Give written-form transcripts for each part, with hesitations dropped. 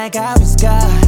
like I was God.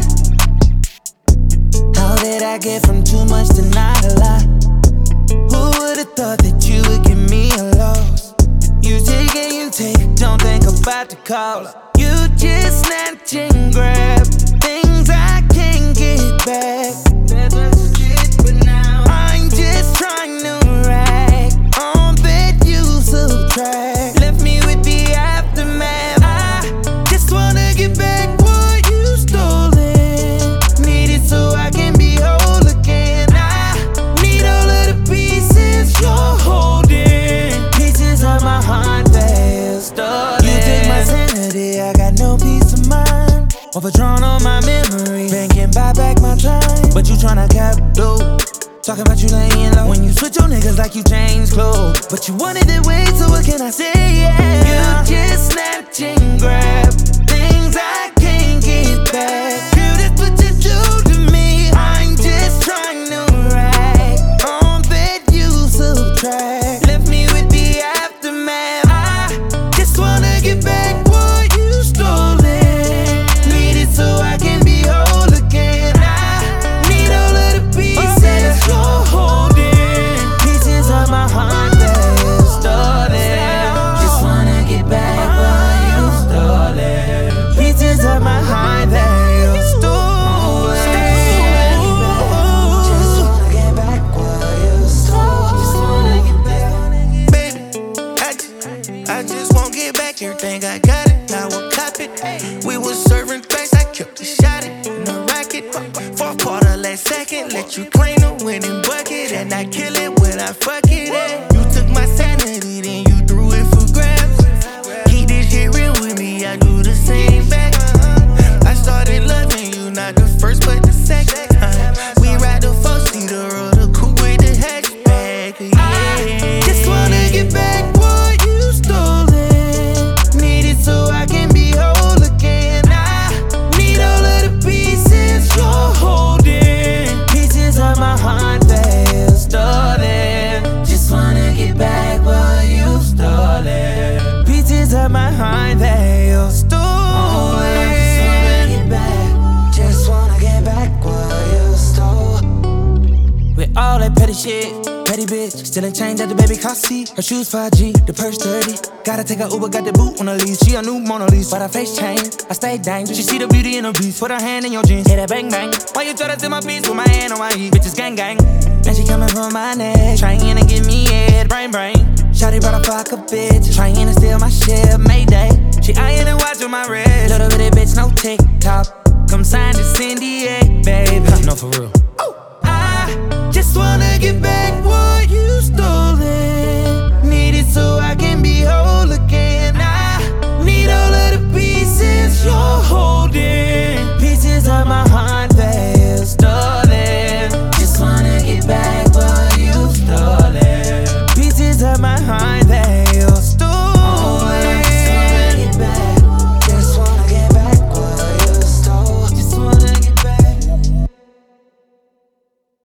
How did I get from too much to not a lot? Who would've thought that you would give me a loss? You take and you take, don't think about the cost. You just snatch and grab things I can't get back. That's what you did, but now I'm just trying to rag on that you subtract. Left me with the aftermath. I just wanna get back what you stolen. Need it so I can be whole again. I need all of the pieces you're holding. Pieces of my heart that stolen. You take my sanity, I got no peace of mind. Overdrawn on my memory, can't buy back my time. But you tryna cap though, talking about you laying low. When you switch your niggas like you change clothes. But you wanted it way, so what can I say? Yeah, you just snatch and grab things I can't get back. Girl, that's what you do to me. I'm just trying to rag on that you subtract. Left me with the aftermath. I just wanna get back what you stolen. Need it so I can be whole again. I need all of the pieces you're holding. Pieces of my heart that you stolen. Just wanna get back what you stolen. Pieces of my heart that you stolen. Just wanna get back what you stole. Just wanna get back. Baby, I just won't get back everything I got it. Now we'll cop it. We was serving thanks, I kept the shot it in the racket. Fourth quarter, last second, let you claim the winning bucket. And I kill it when I fuck it up. You took my sanity, then you threw it for grabs. Keep this shit real with me, I do the same back. I started loving you, not the first but the second. We ride the 4-seater or the coupe with the hatchback. Yeah. Just wanna get back what you stolen. Need it so I can be whole again. I need all of the pieces you're holding. Pieces of my heart that you stolen. Just wanna get back what you stolen. Pieces of my heart that you stolen. Just wanna get back. Just wanna get back what you stole. With all that petty shit, petty bitch, still ain't change at the baby car seat. Her shoes 5G, the purse 30. Gotta take her Uber, got the boot on the lease. She a new Mona Lisa, but her face changed. I stay dangerous. She see the beauty in her beast. Put her hand in your jeans, hit that bang bang. Why you try to steal my piece with my hand on my heat? Bitches gang gang. And she coming from my neck, trying to give me head, brain brain. Shawty brought a fuck a bitch, trying to steal my shit. Mayday, she eyeing and watching my wrist. Little bitty bitch, no TikTok. Come sign this NDA, babe. No, for real. I just wanna get back